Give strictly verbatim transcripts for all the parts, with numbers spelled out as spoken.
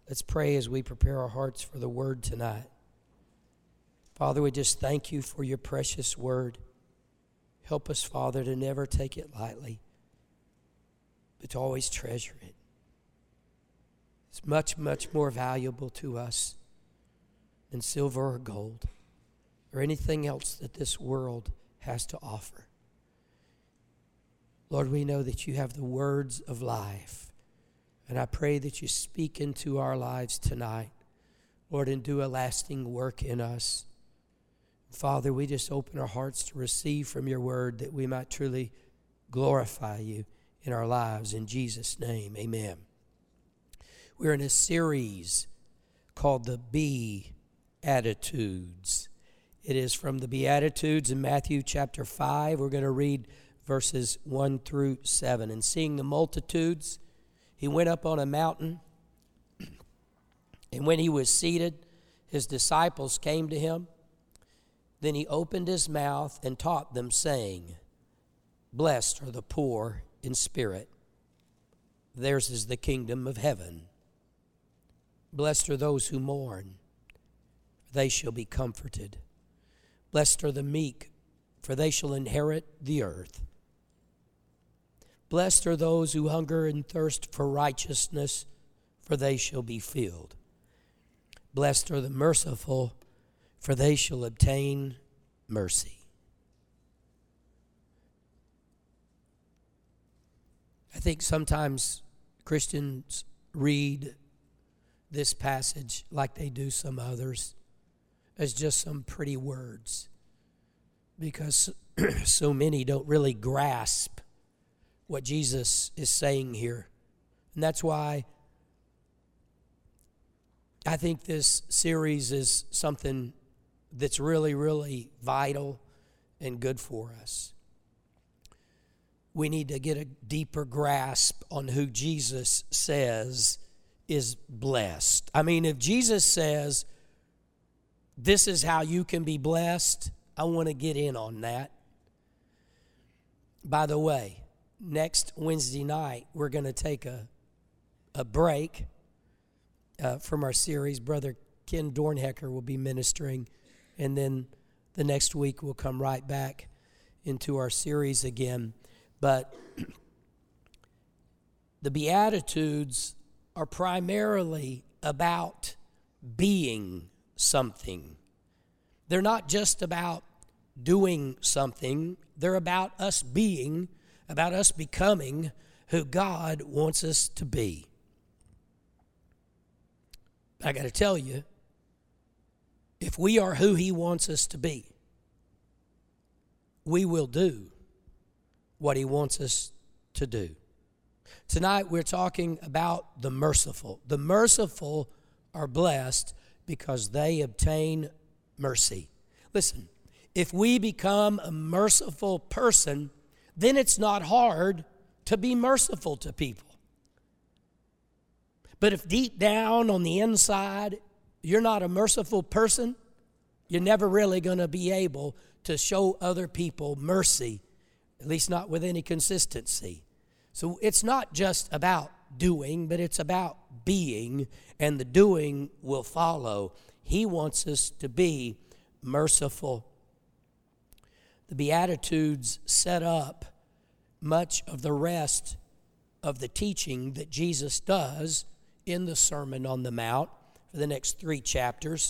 Let's pray as we prepare our hearts for the word tonight. Father, we just thank you for your precious word. Help us, Father, to never take it lightly, but to always treasure it. It's much, much more valuable to us than silver or gold or anything else that this world has to offer. Lord, we know that you have the words of life. And I pray that you speak into our lives tonight, Lord, and do a lasting work in us. Father, we just open our hearts to receive from your word that we might truly glorify you in our lives. In Jesus' name, amen. We're in a series called the Beatitudes. It is from the Beatitudes in Matthew chapter five. We're going to read verses one through seven. And seeing the multitudes, he went up on a mountain, and when he was seated, his disciples came to him. Then he opened his mouth and taught them, saying, Blessed are the poor in spirit. Theirs is the kingdom of heaven. Blessed are those who mourn, for they shall be comforted. Blessed are the meek, for they shall inherit the earth. Blessed are those who hunger and thirst for righteousness, for they shall be filled. Blessed are the merciful, for they shall obtain mercy. I think sometimes Christians read this passage like they do some others as just some pretty words, because so many don't really grasp what Jesus is saying here. And that's why I think this series is something that's really, really vital and good for us. We need to get a deeper grasp on who Jesus says is blessed. I mean, if Jesus says, this is how you can be blessed, I want to get in on that. By the way, next Wednesday night, we're going to take a, a break uh, from our series. Brother Ken Dornhecker will be ministering, and then the next week we'll come right back into our series again. But the Beatitudes are primarily about being something. They're not just about doing something. They're about us being, about us becoming who God wants us to be. I got to tell you, if we are who he wants us to be, we will do what he wants us to do. Tonight we're talking about the merciful. The merciful are blessed because they obtain mercy. Listen, if we become a merciful person, then it's not hard to be merciful to people. But if deep down on the inside, you're not a merciful person, you're never really going to be able to show other people mercy, at least not with any consistency. So it's not just about doing, but it's about being, and the doing will follow. He wants us to be merciful. The Beatitudes set up much of the rest of the teaching that Jesus does in the Sermon on the Mount for the next three chapters.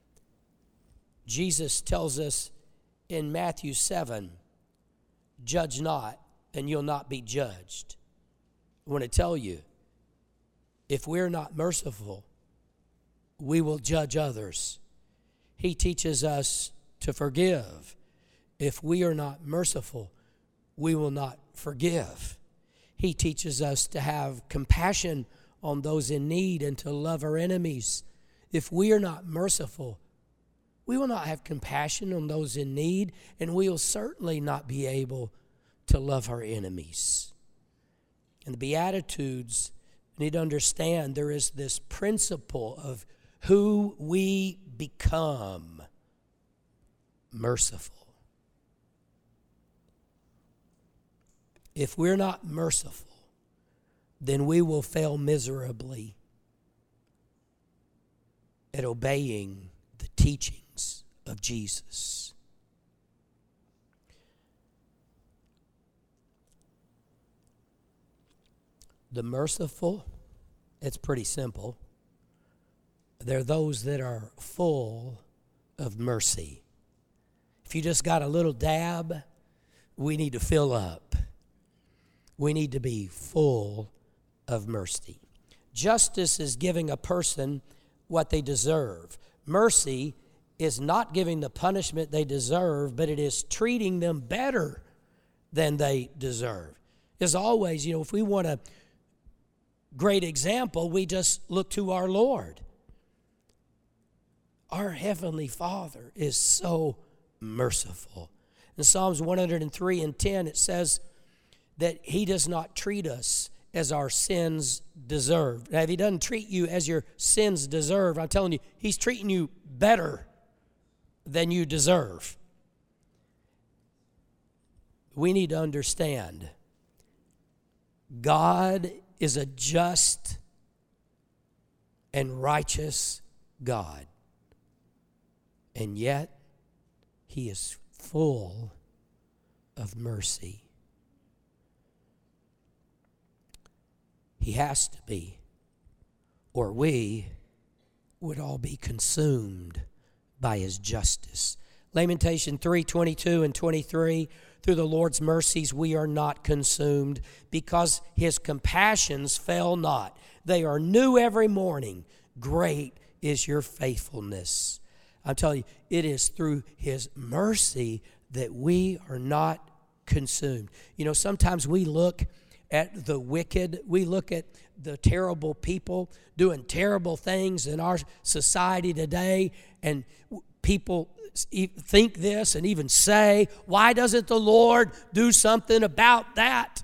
Jesus tells us in Matthew seven, judge not, and you'll not be judged. I want to tell you, if we're not merciful, we will judge others. He teaches us to forgive. If we are not merciful, we will not forgive. He teaches us to have compassion on those in need and to love our enemies. If we are not merciful, we will not have compassion on those in need, and we will certainly not be able to love our enemies. And the Beatitudes need to understand there is this principle of who we become merciful. If we're not merciful, then we will fail miserably at obeying the teachings of Jesus. The merciful, it's pretty simple. They're those that are full of mercy. If you just got a little dab, we need to fill up. We need to be full of mercy. Justice is giving a person what they deserve. Mercy is not giving the punishment they deserve, but it is treating them better than they deserve. As always, you know, if we want a great example, we just look to our Lord. Our Heavenly Father is so merciful. In Psalms one hundred three and ten, it says that He does not treat us as our sins deserve. Now, if He doesn't treat you as your sins deserve, I'm telling you, He's treating you better than you deserve. We need to understand God is a just and righteous God. And yet, He is full of mercy. He has to be, or we would all be consumed by His justice. Lamentation three, twenty-two and twenty-three, through the Lord's mercies we are not consumed, because His compassions fail not. They are new every morning. Great is your faithfulness. I'm telling you, it is through His mercy that we are not consumed. You know, sometimes we look at the wicked, we look at the terrible people doing terrible things in our society today, and people think this and even say, why doesn't the Lord do something about that?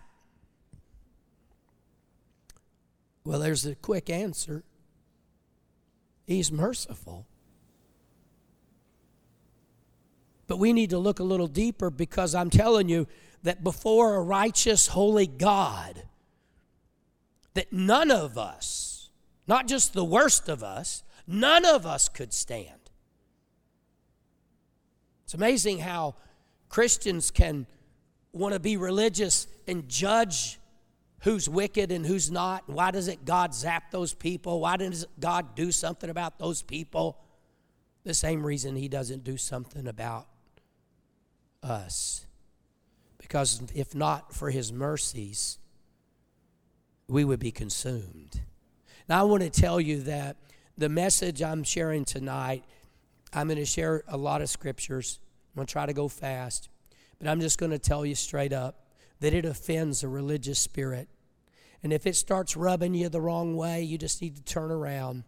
Well, there's a quick answer. He's merciful. But we need to look a little deeper, because I'm telling you that before a righteous, holy God, that none of us, not just the worst of us, none of us could stand. It's amazing how Christians can want to be religious and judge who's wicked and who's not. Why doesn't God zap those people? Why doesn't God do something about those people? The same reason He doesn't do something about us. Because if not for His mercies, we would be consumed. Now, I want to tell you that the message I'm sharing tonight, I'm going to share a lot of scriptures. I'm going to try to go fast. But I'm just going to tell you straight up that it offends a religious spirit. And if it starts rubbing you the wrong way, you just need to turn around.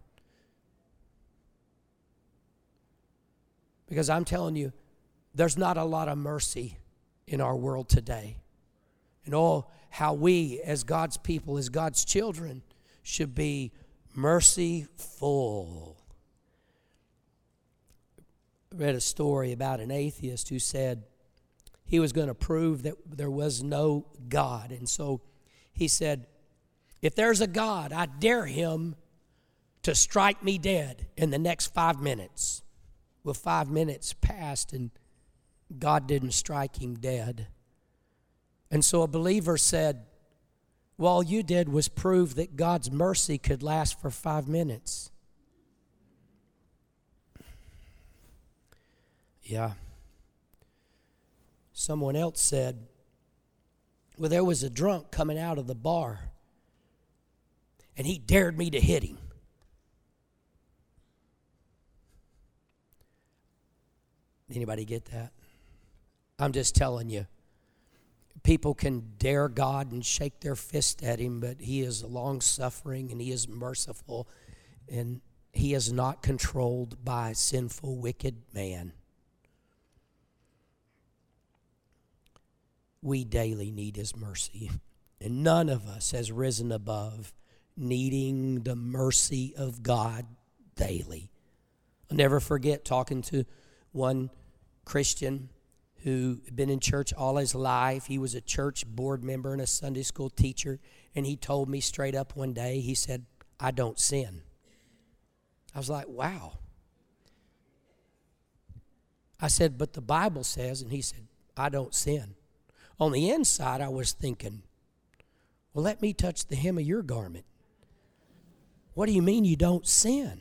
Because I'm telling you, there's not a lot of mercy in our world today. And oh, how we, as God's people, as God's children, should be merciful. I read a story about an atheist who said he was going to prove that there was no God. And so he said, if there's a God, I dare Him to strike me dead in the next five minutes. Well, five minutes passed and God didn't strike him dead. And so a believer said, well, all you did was prove that God's mercy could last for five minutes. Yeah. Someone else said, well, there was a drunk coming out of the bar, and he dared me to hit him. Anybody get that? I'm just telling you. People can dare God and shake their fist at Him, but He is long-suffering and He is merciful, and He is not controlled by sinful, wicked man. We daily need His mercy, and none of us has risen above needing the mercy of God daily. I'll never forget talking to one Christian who had been in church all his life. He was a church board member and a Sunday school teacher, and he told me straight up one day, he said, I don't sin. I was like, wow. I said, but the Bible says, and he said, I don't sin. On the inside, I was thinking, well, let me touch the hem of your garment. What do you mean you don't sin?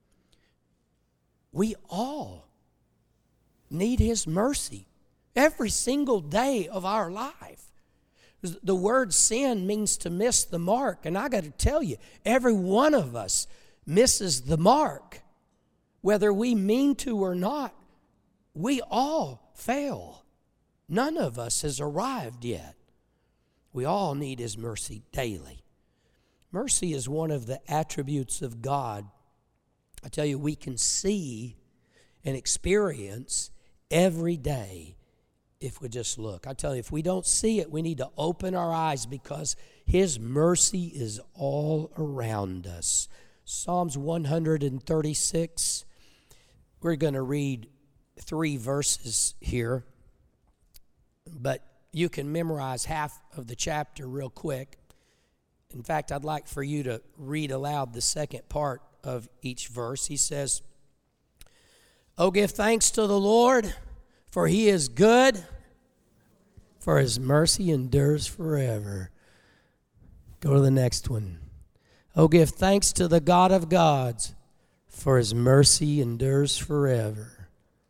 We all need his mercy every single day of our life. The word sin means to miss the mark. And I got to tell you, every one of us misses the mark. Whether we mean to or not, we all fail. None of us has arrived yet. We all need his mercy daily. Mercy is one of the attributes of God. I tell you, we can see and experience every day if we just look. I tell you, if we don't see it, we need to open our eyes because his mercy is all around us. Psalms one thirty-six, we're going to read three verses here, but you can memorize half of the chapter real quick. In fact, I'd like for you to read aloud the second part of each verse. He says, "Oh, give thanks to the Lord, for he is good, for his mercy endures forever." Go to the next one. "Oh, give thanks to the God of gods, for his mercy endures forever."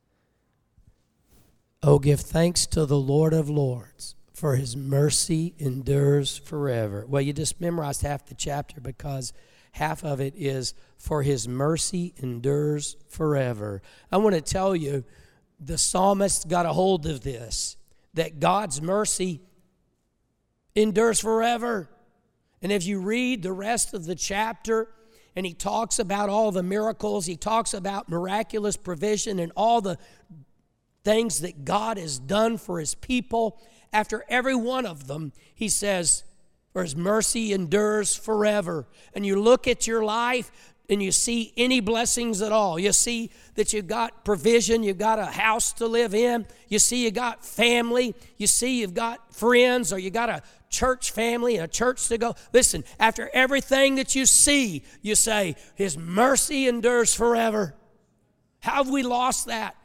"Oh, give thanks to the Lord of lords, for his mercy endures forever." Well, you just memorized half the chapter because half of it is, for his mercy endures forever. I want to tell you, the psalmist got a hold of this, that God's mercy endures forever. And if you read the rest of the chapter, and he talks about all the miracles, he talks about miraculous provision and all the things that God has done for his people. After every one of them, he says, for his mercy endures forever. And you look at your life and you see any blessings at all. You see that you've got provision, you've got a house to live in, you see you got family, you see you've got friends, or you got a church family, a church to go. Listen, after everything that you see, you say, his mercy endures forever. How have we lost that?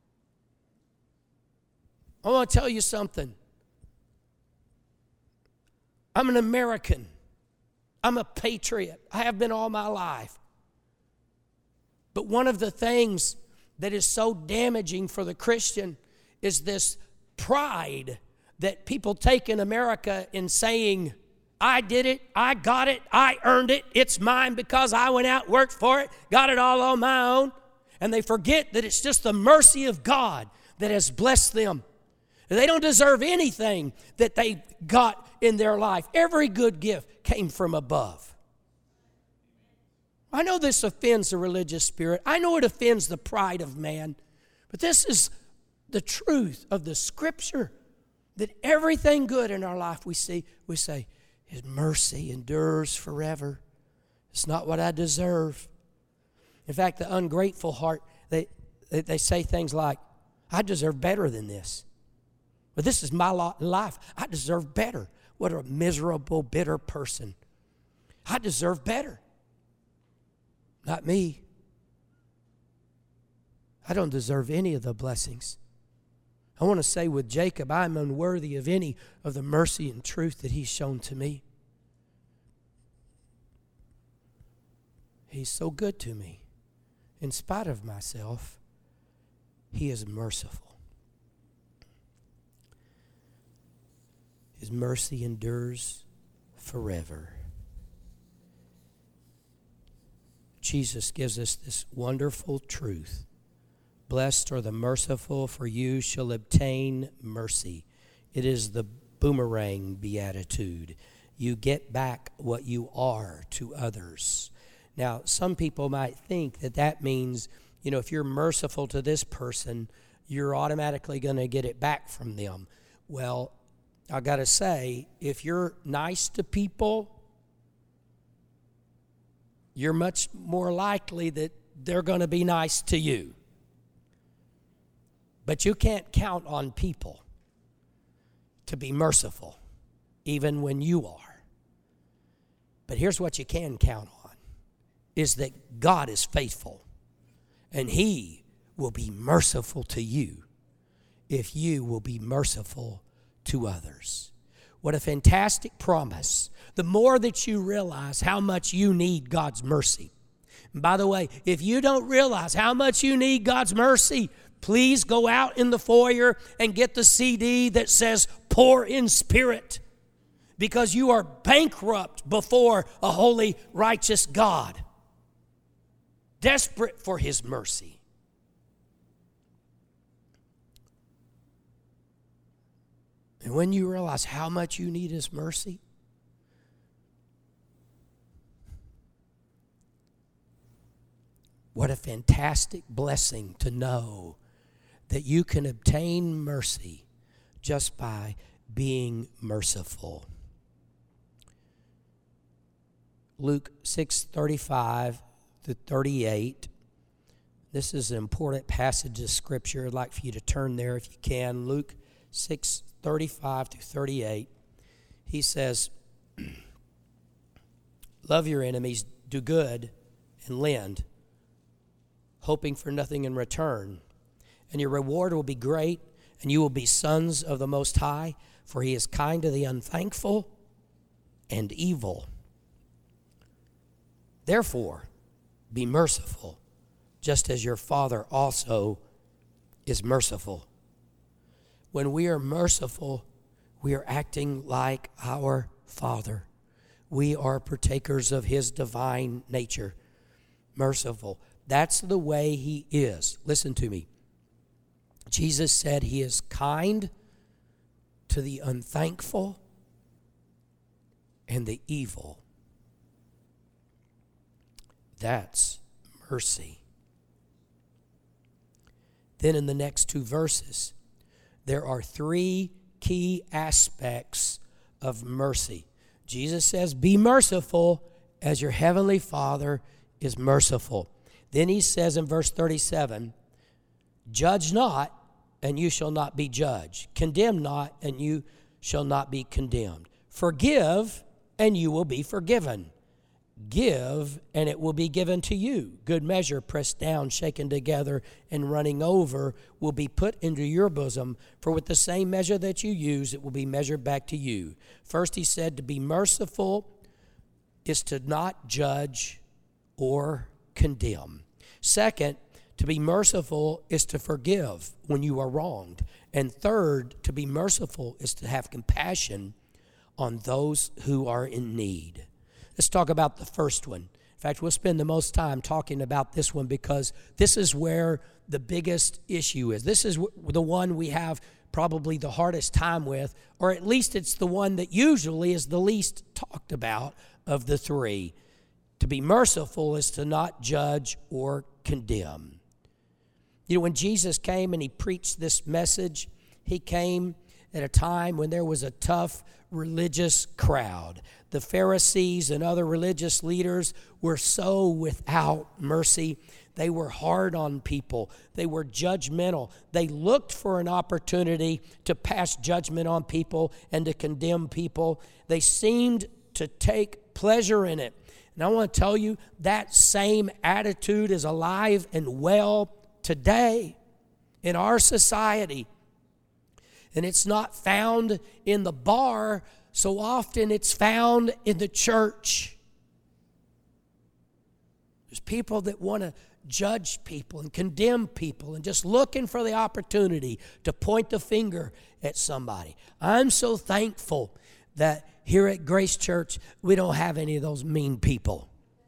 I want to tell you something. I'm an American. I'm a patriot. I have been all my life. But one of the things that is so damaging for the Christian is this pride that people take in America in saying, I did it, I got it, I earned it, it's mine because I went out, worked for it, got it all on my own. And they forget that it's just the mercy of God that has blessed them. They don't deserve anything that they got in their life. Every good gift came from above. I know this offends the religious spirit. I know it offends the pride of man. But this is the truth of the Scripture, that everything good in our life we see, we say, his mercy endures forever. It's not what I deserve. In fact, the ungrateful heart, they, they, they say things like, I deserve better than this. But this is my lot in life. I deserve better. What a miserable, bitter person. I deserve better. Not me. I don't deserve any of the blessings. I want to say with Jacob, I'm unworthy of any of the mercy and truth that he's shown to me. He's so good to me. In spite of myself, he is merciful. His mercy endures forever. Jesus gives us this wonderful truth. Blessed are the merciful, for you shall obtain mercy. It is the boomerang beatitude. You get back what you are to others. Now, some people might think that that means, you know, if you're merciful to this person, you're automatically going to get it back from them. Well, I got to say, if you're nice to people, you're much more likely that they're going to be nice to you. But you can't count on people to be merciful, even when you are. But here's what you can count on, is that God is faithful, and he will be merciful to you if you will be merciful to others. What a fantastic promise. The more that you realize how much you need God's mercy. And by the way, if you don't realize how much you need God's mercy, please go out in the foyer and get the C D that says Poor in Spirit, because you are bankrupt before a holy, righteous God, desperate for His mercy. And when you realize how much you need His mercy, what a fantastic blessing to know that you can obtain mercy just by being merciful. Luke six thirty-five to thirty-eight. This is an important passage of Scripture. I'd like for you to turn there if you can. Luke six thirty-five to thirty-eight. He says, love your enemies, do good, and lend, hoping for nothing in return. And your reward will be great, and you will be sons of the Most High, for He is kind to the unthankful and evil. Therefore, be merciful, just as your Father also is merciful. When we are merciful, we are acting like our Father. We are partakers of His divine nature. Merciful. That's the way He is. Listen to me. Jesus said He is kind to the unthankful and the evil. That's mercy. Then in the next two verses, there are three key aspects of mercy. Jesus says, be merciful as your heavenly Father is merciful. Then He says in verse thirty-seven, judge not, and you shall not be judged. Condemn not, and you shall not be condemned. Forgive, and you will be forgiven. Give, and it will be given to you. Good measure, pressed down, shaken together, and running over, will be put into your bosom. For with the same measure that you use, it will be measured back to you. First, He said to be merciful is to not judge or condemn. Second, to be merciful is to forgive when you are wronged. And third, to be merciful is to have compassion on those who are in need. Let's talk about the first one. In fact, we'll spend the most time talking about this one because this is where the biggest issue is. This is the one we have probably the hardest time with, or at least it's the one that usually is the least talked about of the three. To be merciful is to not judge or condemn. You know, when Jesus came and He preached this message, He came at a time when there was a tough religious crowd. The Pharisees and other religious leaders were so without mercy. They were hard on people. They were judgmental. They looked for an opportunity to pass judgment on people and to condemn people. They seemed to take pleasure in it. And I want to tell you, that same attitude is alive and well today in our society. And it's not found in the bar so often, it's found in the church. There's people that want to judge people and condemn people and just looking for the opportunity to point the finger at somebody. I'm so thankful that here at Grace Church, we don't have any of those mean people.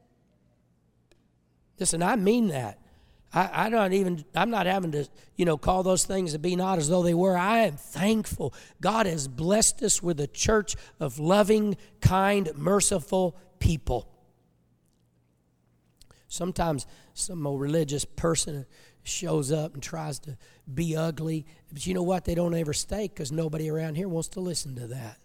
Listen, I mean that. I, I don't even, I'm not having to, you know, call those things that be not as though they were. I am thankful. God has blessed us with a church of loving, kind, merciful people. Sometimes some old religious person shows up and tries to be ugly. But you know what? They don't ever stay because nobody around here wants to listen to that.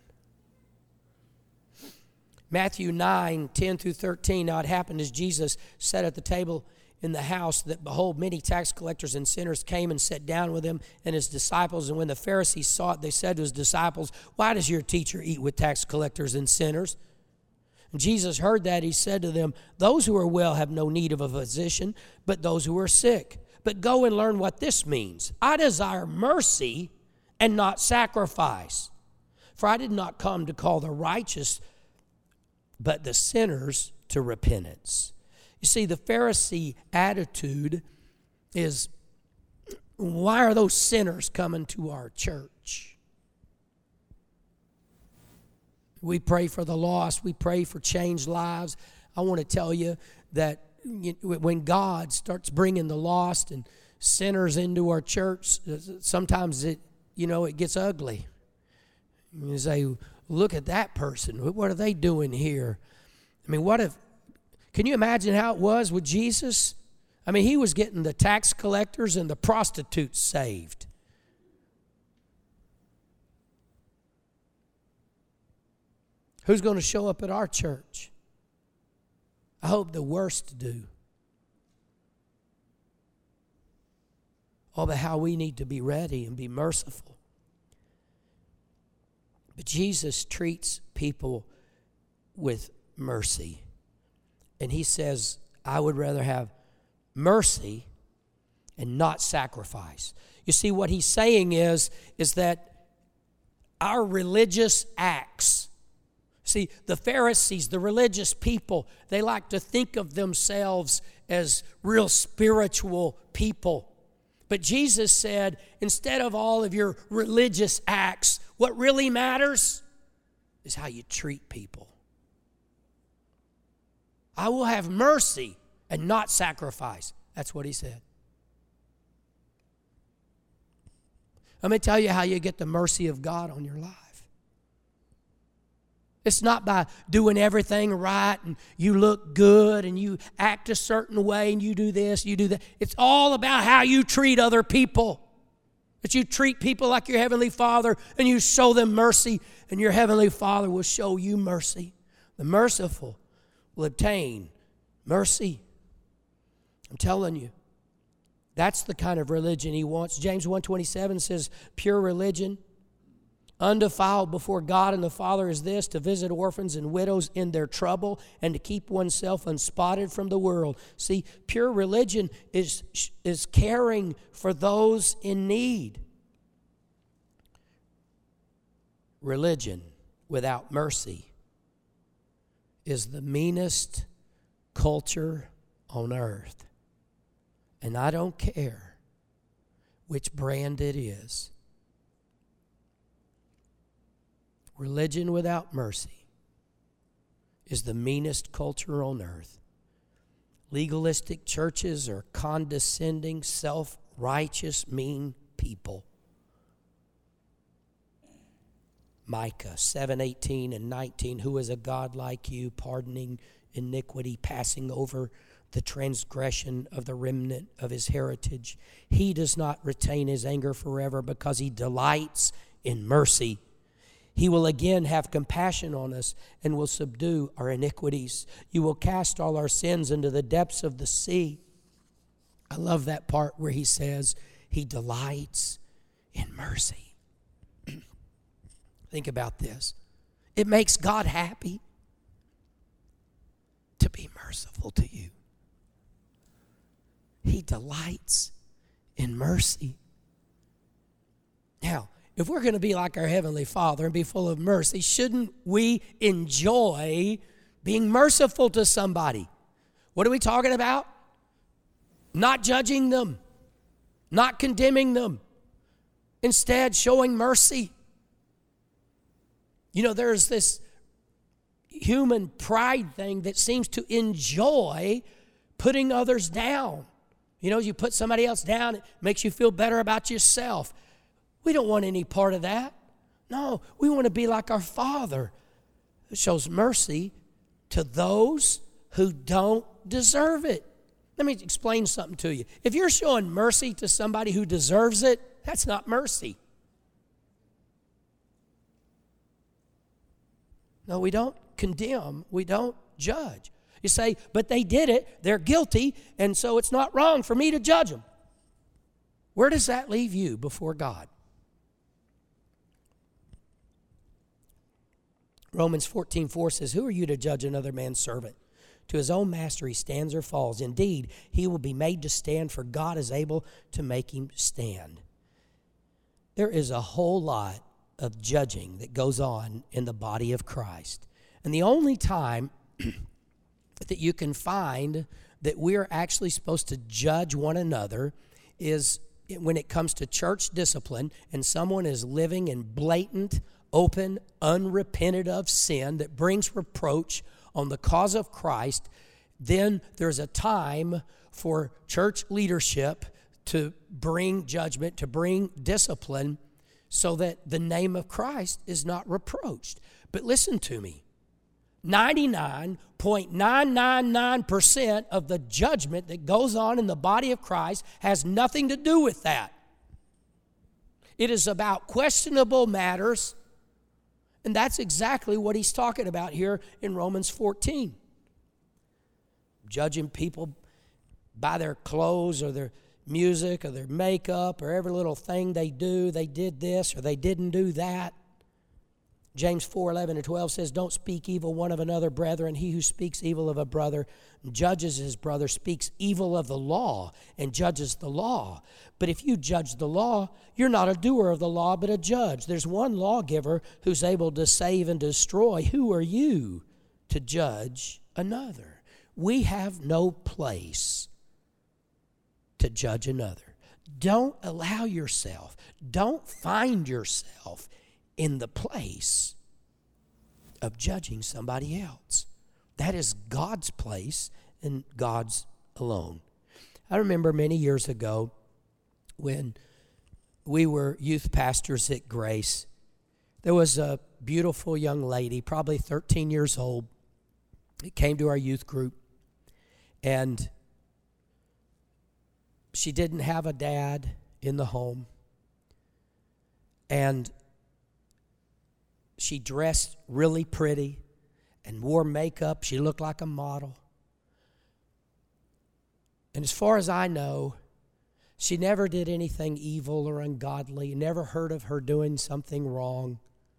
Matthew nine, ten through thirteen. Now it happened as Jesus sat at the table in the house that, behold, many tax collectors and sinners came and sat down with him and his disciples. And when the Pharisees saw it, they said to his disciples, why does your teacher eat with tax collectors and sinners? And Jesus heard that. He said to them, those who are well have no need of a physician, but those who are sick. But go and learn what this means. I desire mercy and not sacrifice. For I did not come to call the righteous, but the sinners to repentance. You see, the Pharisee attitude is, why are those sinners coming to our church? We pray for the lost. We pray for changed lives. I want to tell you that when God starts bringing the lost and sinners into our church, sometimes it, you know, it gets ugly. You say, look at that person. What are they doing here? I mean, what if, can you imagine how it was with Jesus? I mean, he was getting the tax collectors and the prostitutes saved. Who's going to show up at our church? I hope the worst do. Oh, but how we need to be ready and be merciful. But Jesus treats people with mercy. And he says, I would rather have mercy and not sacrifice. You see, what he's saying is, is that our religious acts, see, the Pharisees, the religious people, they like to think of themselves as real spiritual people. But Jesus said, instead of all of your religious acts, what really matters is how you treat people. I will have mercy and not sacrifice. That's what he said. Let me tell you how you get the mercy of God on your life. It's not by doing everything right and you look good and you act a certain way and you do this, you do that. It's all about how you treat other people. That you treat people like your Heavenly Father and you show them mercy, and your Heavenly Father will show you mercy. The merciful will obtain mercy. I'm telling you, that's the kind of religion he wants. James one twenty-seven says, pure religion, undefiled before God and the Father is this, to visit orphans and widows in their trouble and to keep oneself unspotted from the world. See, pure religion is, is caring for those in need. Religion without mercy is the meanest culture on earth. And I don't care which brand it is. Religion without mercy is the meanest culture on earth. Legalistic churches are condescending, self-righteous, mean people. Micah seven eighteen and nineteen, who is a God like you, pardoning iniquity, passing over the transgression of the remnant of his heritage. He does not retain his anger forever because he delights in mercy. He will again have compassion on us and will subdue our iniquities. You will cast all our sins into the depths of the sea. I love that part where he says he delights in mercy. Think about this. It makes God happy to be merciful to you. He delights in mercy. Now, if we're going to be like our Heavenly Father and be full of mercy, shouldn't we enjoy being merciful to somebody? What are we talking about? Not judging them, not condemning them, instead showing mercy. You know, there's this human pride thing that seems to enjoy putting others down. You know, you put somebody else down, it makes you feel better about yourself. We don't want any part of that. No, we want to be like our Father who shows mercy to those who don't deserve it. Let me explain something to you. If you're showing mercy to somebody who deserves it, that's not mercy. No, we don't condemn. We don't judge. You say, but they did it. They're guilty, and so it's not wrong for me to judge them. Where does that leave you before God? Romans fourteen four says, who are you to judge another man's servant? To his own master he stands or falls. Indeed, he will be made to stand, for God is able to make him stand. There is a whole lot of judging that goes on in the body of Christ. And the only time that you can find that we're actually supposed to judge one another is when it comes to church discipline and someone is living in blatant, open, unrepented of sin that brings reproach on the cause of Christ. Then there's a time for church leadership to bring judgment, to bring discipline, so that the name of Christ is not reproached. But listen to me. ninety-nine point nine nine nine percent of the judgment that goes on in the body of Christ has nothing to do with that. It is about questionable matters, and that's exactly what he's talking about here in Romans fourteen. Judging people by their clothes or their music or their makeup or every little thing they do. They did this or they didn't do that. James four, eleven and twelve says, don't speak evil one of another, brethren. He who speaks evil of a brother judges his brother, speaks evil of the law and judges the law. But if you judge the law, you're not a doer of the law, but a judge. There's one lawgiver who's able to save and destroy. Who are you to judge another? We have no place to judge another. Don't allow yourself, don't find yourself in the place of judging somebody else. That is God's place and God's alone. I remember many years ago when we were youth pastors at Grace, there was a beautiful young lady, probably thirteen years old, that came to our youth group, and she didn't have a dad in the home, and she dressed really pretty and wore makeup. She looked like a model. And as far as I know, she never did anything evil or ungodly. Never heard of her doing something wrong.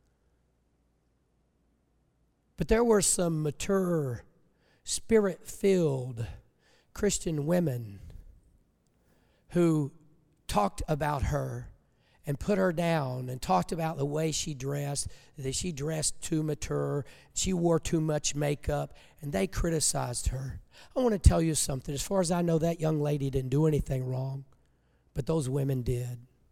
But there were some mature, spirit-filled Christian women who talked about her and put her down and talked about the way she dressed, that she dressed too mature, she wore too much makeup, and they criticized her. I want to tell you something. As far as I know, that young lady didn't do anything wrong, but those women did.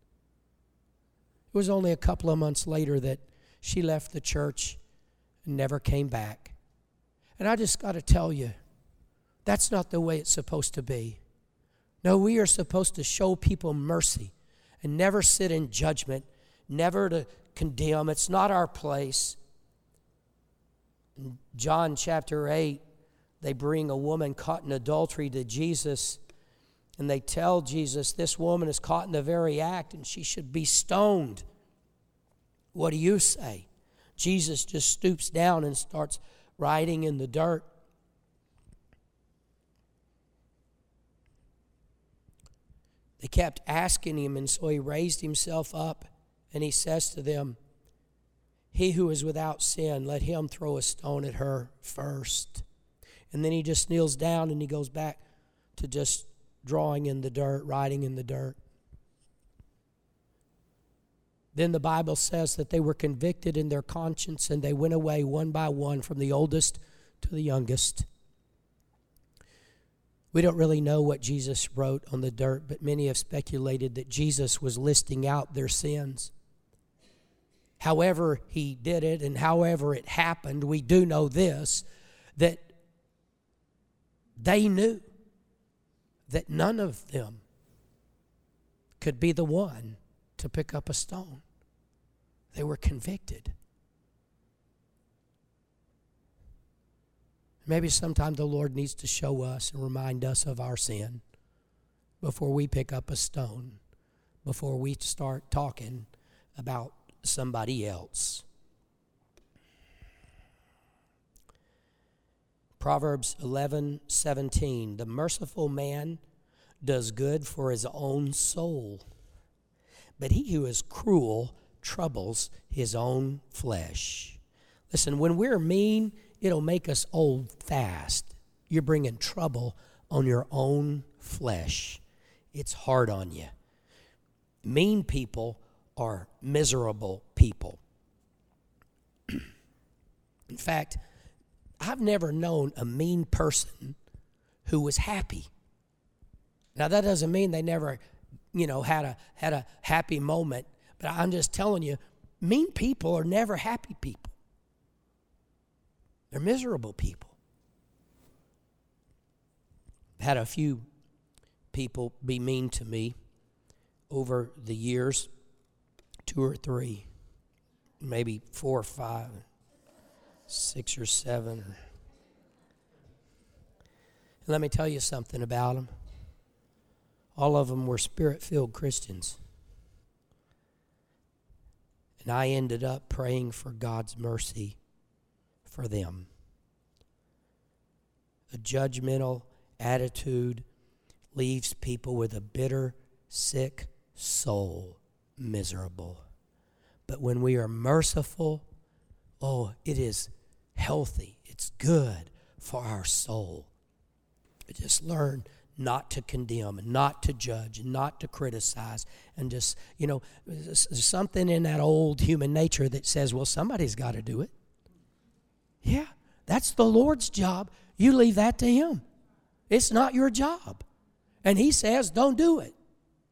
It was only a couple of months later that she left the church and never came back. And I just got to tell you, that's not the way it's supposed to be. No, we are supposed to show people mercy and never sit in judgment, never to condemn. It's not our place. In John chapter eight, they bring a woman caught in adultery to Jesus, and they tell Jesus, this woman is caught in the very act and she should be stoned. What do you say? Jesus just stoops down and starts writing in the dirt. They kept asking him, and so he raised himself up, and he says to them, he who is without sin, let him throw a stone at her first. And then he just kneels down, and he goes back to just drawing in the dirt, writing in the dirt. Then the Bible says that they were convicted in their conscience, and they went away one by one from the oldest to the youngest. We don't really know what Jesus wrote on the dirt, but many have speculated that Jesus was listing out their sins. However he did it and however it happened, we do know this, that they knew that none of them could be the one to pick up a stone. They were convicted. Maybe sometime the Lord needs to show us and remind us of our sin before we pick up a stone, before we start talking about somebody else. Proverbs eleven seventeen, the merciful man does good for his own soul, but he who is cruel troubles his own flesh. Listen, when we're mean, it'll make us old fast. You're bringing trouble on your own flesh. It's hard on you. Mean people are miserable people. In fact, I've never known a mean person who was happy. Now, that doesn't mean they never, you know, had a had a happy moment, but I'm just telling you, mean people are never happy people. They're miserable people. I've had a few people be mean to me over the years, two or three, maybe four or five, six or seven. Or... Let me tell you something about them. All of them were Spirit-filled Christians. And I ended up praying for God's mercy for them. A judgmental attitude leaves people with a bitter, sick soul, miserable. But when we are merciful, oh, it is healthy. It's good for our soul. Just learn not to condemn and not to judge and not to criticize and just, you know, there's something in that old human nature that says, well, somebody's got to do it. Yeah, that's the Lord's job. You leave that to Him. It's not your job. And He says, don't do it.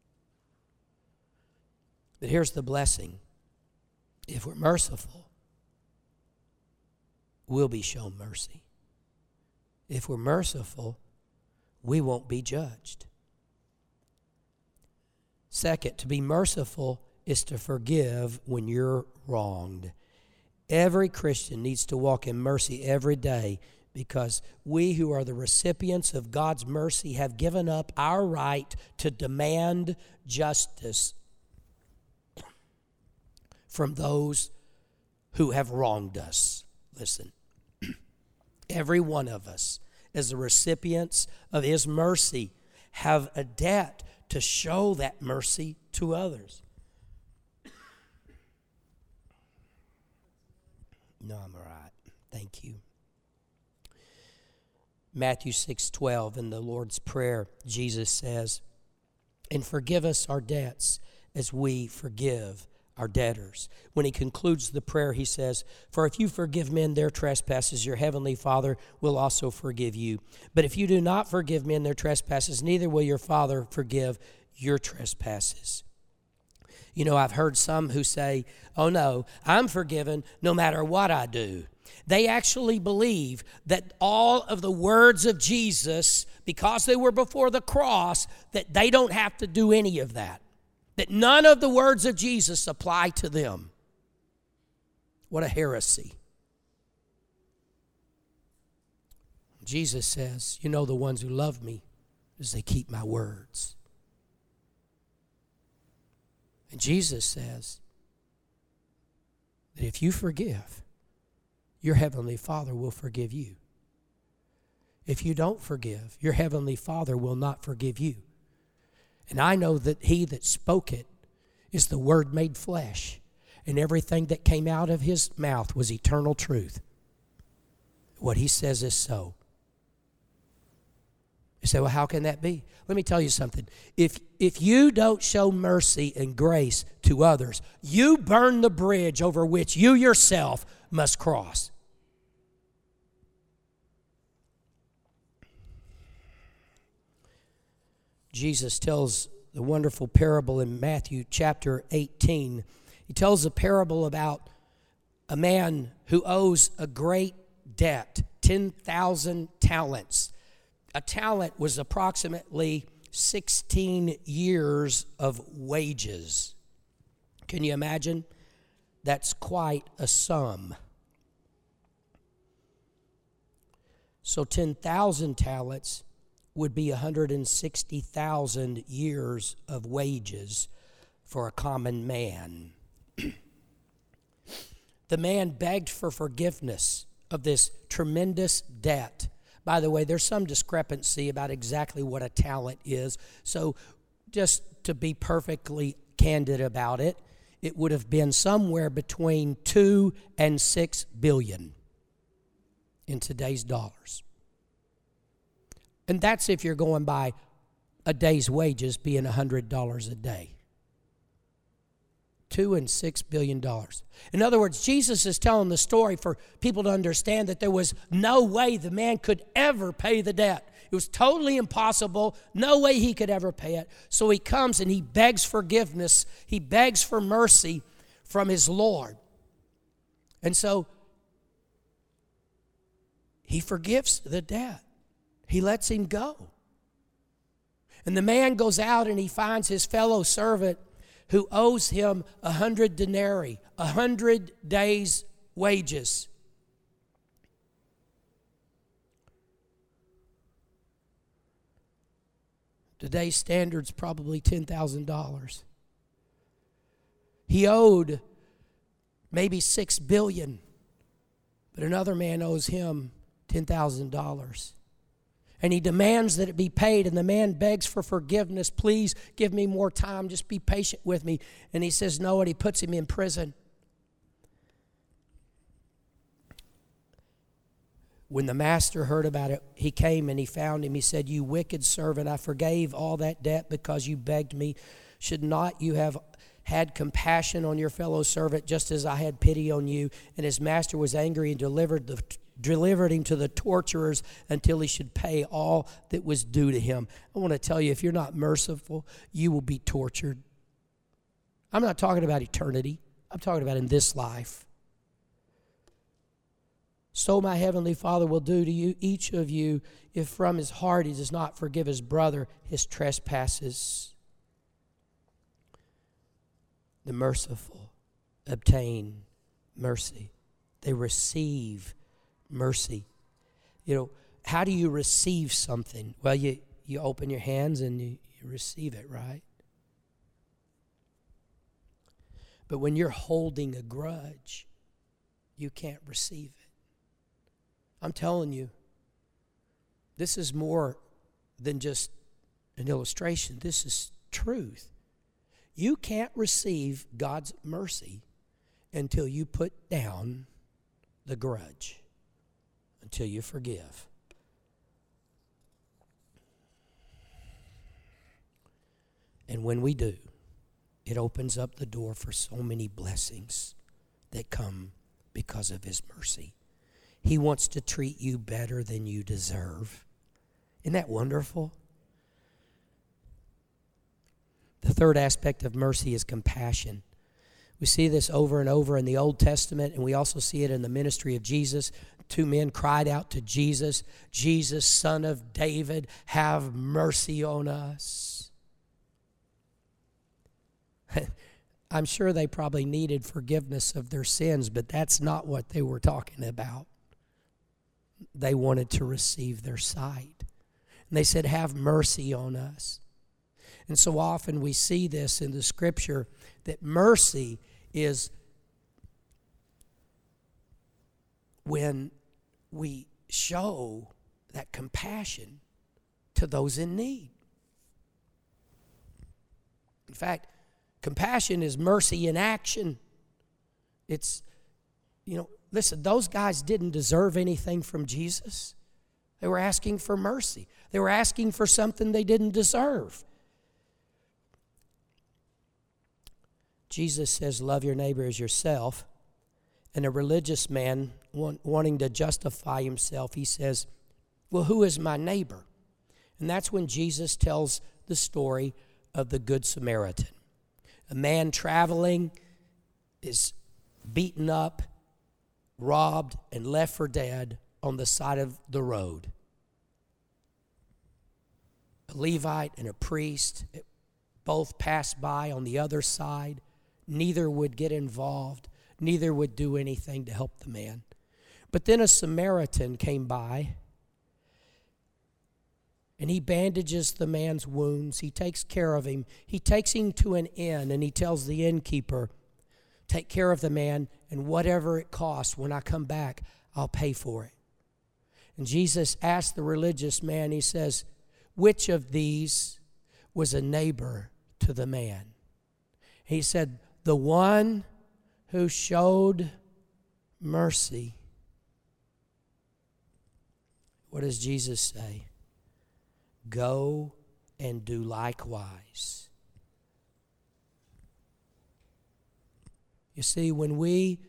But here's the blessing. If we're merciful, we'll be shown mercy. If we're merciful, we won't be judged. Second, to be merciful is to forgive when you're wronged. Every Christian needs to walk in mercy every day because we who are the recipients of God's mercy have given up our right to demand justice from those who have wronged us. Listen, every one of us as the recipients of His mercy have a debt to show that mercy to others. No, I'm all right. Thank you. Matthew six twelve in the Lord's Prayer, Jesus says, and forgive us our debts as we forgive our debtors. When He concludes the prayer, He says, for if you forgive men their trespasses, your heavenly Father will also forgive you. But if you do not forgive men their trespasses, neither will your Father forgive your trespasses. You know, I've heard some who say, oh no, I'm forgiven no matter what I do. They actually believe that all of the words of Jesus, because they were before the cross, that they don't have to do any of that. That none of the words of Jesus apply to them. What a heresy. Jesus says, you know the ones who love me is they keep my words. And Jesus says that if you forgive, your heavenly Father will forgive you. If you don't forgive, your heavenly Father will not forgive you. And I know that He that spoke it is the Word made flesh. And everything that came out of His mouth was eternal truth. What He says is so. You say, well, how can that be? Let me tell you something. If, if you don't show mercy and grace to others, you burn the bridge over which you yourself must cross. Jesus tells the wonderful parable in Matthew chapter eighteen. He tells a parable about a man who owes a great debt, ten thousand talents. A talent was approximately sixteen years of wages. Can you imagine? That's quite a sum. So ten thousand talents would be one hundred sixty thousand years of wages for a common man. The man begged for forgiveness of this tremendous debt. By the way, there's some discrepancy about exactly what a talent is. So just to be perfectly candid about it, it would have been somewhere between two and six billion in today's dollars. And that's if you're going by a day's wages being one hundred dollars a day. Two and six billion dollars. In other words, Jesus is telling the story for people to understand that there was no way the man could ever pay the debt. It was totally impossible. No way he could ever pay it. So he comes and he begs forgiveness. He begs for mercy from his Lord. And so he forgives the debt. He lets him go. And the man goes out and he finds his fellow servant who owes him a hundred denarii, a hundred days' wages. Today's standard's probably ten thousand dollars. He owed maybe six billion dollars, but another man owes him ten thousand dollars. And he demands that it be paid, and the man begs for forgiveness. Please give me more time. Just be patient with me. And he says no, and he puts him in prison. When the master heard about it, he came and he found him. He said, "You wicked servant, I forgave all that debt because you begged me. Should not you have had compassion on your fellow servant just as I had pity on you?" And his master was angry and delivered the delivered him to the torturers until he should pay all that was due to him. I want to tell you, if you're not merciful, you will be tortured. I'm not talking about eternity. I'm talking about in this life. So my heavenly Father will do to you, each of you, if from his heart he does not forgive his brother his trespasses. The merciful obtain mercy. They receive mercy. You know, how do you receive something? Well, you, you open your hands and you, you receive it, right? But when you're holding a grudge, you can't receive it. I'm telling you, this is more than just an illustration. This is truth. You can't receive God's mercy until you put down the grudge, until you forgive. And when we do, it opens up the door for so many blessings that come because of his mercy. He wants to treat you better than you deserve. Isn't that wonderful? The third aspect of mercy is compassion. We see this over and over in the Old Testament, and we also see it in the ministry of Jesus. Two men cried out to Jesus, "Jesus, Son of David, have mercy on us." I'm sure they probably needed forgiveness of their sins, but that's not what they were talking about. They wanted to receive their sight. And they said, "Have mercy on us." And so often we see this in the Scripture, that mercy is when we show that compassion to those in need. In fact, compassion is mercy in action. It's, you know, listen, those guys didn't deserve anything from Jesus. They were asking for mercy. They were asking for something they didn't deserve. Jesus says, "Love your neighbor as yourself." And a religious man want, wanting to justify himself, he says, "Well, who is my neighbor?" And that's when Jesus tells the story of the Good Samaritan. A man traveling is beaten up, robbed, and left for dead on the side of the road. A Levite and a priest both passed by on the other side. Neither would get involved. Neither would do anything to help the man. But then a Samaritan came by, and he bandages the man's wounds. He takes care of him. He takes him to an inn, and he tells the innkeeper, "Take care of the man, and whatever it costs, when I come back, I'll pay for it." And Jesus asked the religious man, he says, "Which of these was a neighbor to the man?" He said, "The one who showed mercy." What does Jesus say? Go and do likewise. You see, when we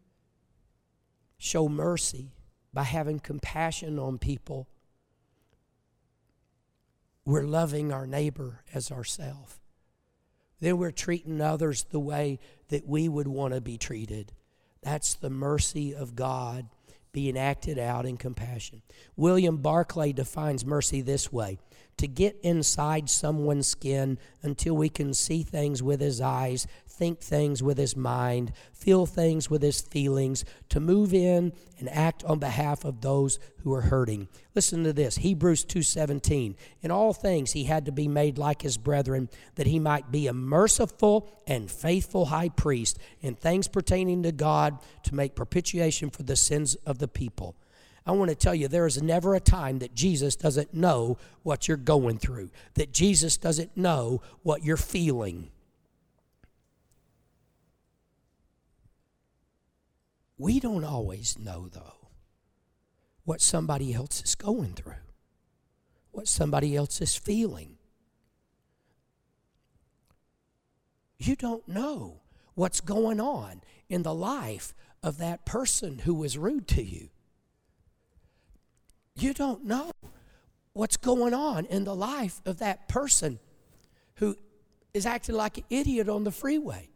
show mercy by having compassion on people, we're loving our neighbor as ourselves. Then we're treating others the way that we would want to be treated. That's the mercy of God being acted out in compassion. William Barclay defines mercy this way: to get inside someone's skin until we can see things with his eyes, think things with his mind, feel things with his feelings, to move in and act on behalf of those who are hurting. Listen to this, Hebrews two seventeen. In all things he had to be made like his brethren, that he might be a merciful and faithful high priest in things pertaining to God, to make propitiation for the sins of the people. I want to tell you, there is never a time that Jesus doesn't know what you're going through, that Jesus doesn't know what you're feeling. We don't always know, though, what somebody else is going through, what somebody else is feeling. You don't know what's going on in the life of that person who was rude to you. You don't know what's going on in the life of that person who is acting like an idiot on the freeway.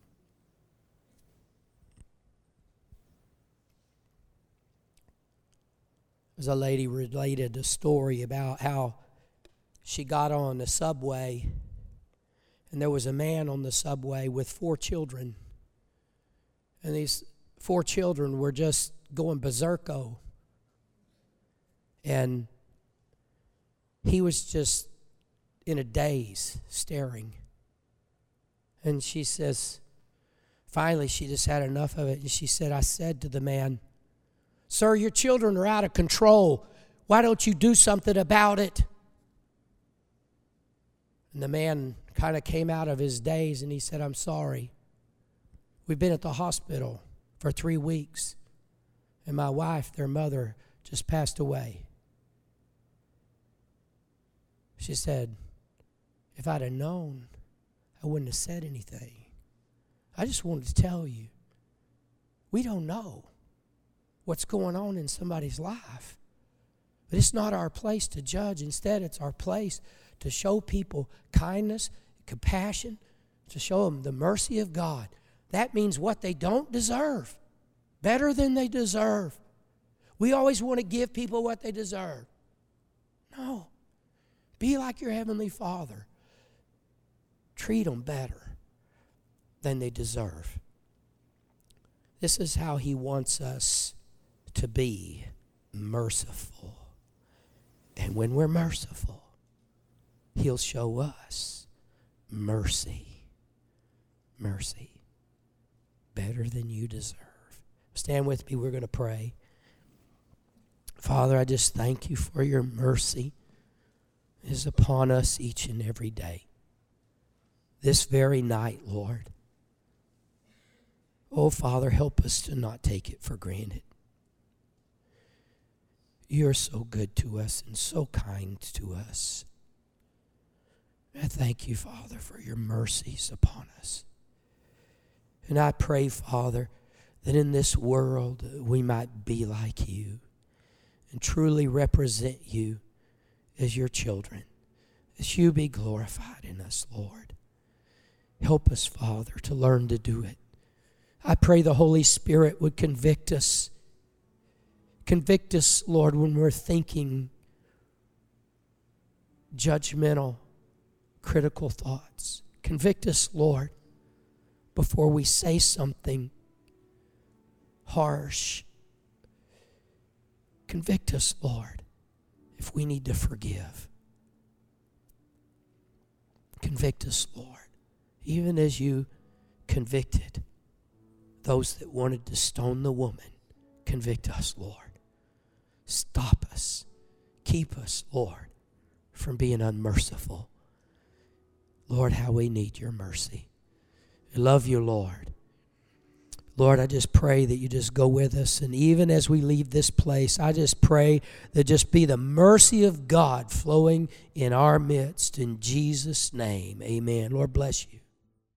There's a lady related a story about how she got on the subway and there was a man on the subway with four children. And these four children were just going berserko. And he was just in a daze, staring. And she says, finally she just had enough of it. And she said, I said to the man, "Sir, your children are out of control. Why don't you do something about it?" And the man kind of came out of his daze and he said, "I'm sorry. We've been at the hospital for three weeks. And my wife, their mother, just passed away." She said, "If I'd have known, I wouldn't have said anything. I just wanted to tell you, we don't know what's going on in somebody's life. But it's not our place to judge. Instead, it's our place to show people kindness, compassion, to show them the mercy of God. That means what they don't deserve, better than they deserve. We always want to give people what they deserve. No. Be like your Heavenly Father. Treat them better than they deserve. This is how He wants us to be, merciful. And when we're merciful, He'll show us mercy. Mercy. Better than you deserve. Stand with me. We're going to pray. Father, I just thank you for your mercy is upon us each and every day. This very night, Lord. Oh, Father, help us to not take it for granted. You're so good to us and so kind to us. I thank you, Father, for your mercies upon us. And I pray, Father, that in this world we might be like you and truly represent you as your children, as you be glorified in us, Lord. Help us, Father, to learn to do it. I pray the Holy Spirit would convict us. Convict us, Lord, when we're thinking judgmental, critical thoughts. Convict us, Lord, before we say something harsh. Convict us, Lord, if we need to forgive. Convict us, Lord, even as you convicted those that wanted to stone the woman. Convict us, Lord. Stop us. Keep us, Lord, from being unmerciful. Lord, how we need your mercy. I love you, Lord. Lord, I just pray that you just go with us. And even as we leave this place, I just pray that just be the mercy of God flowing in our midst. In Jesus' name, amen. Lord bless you.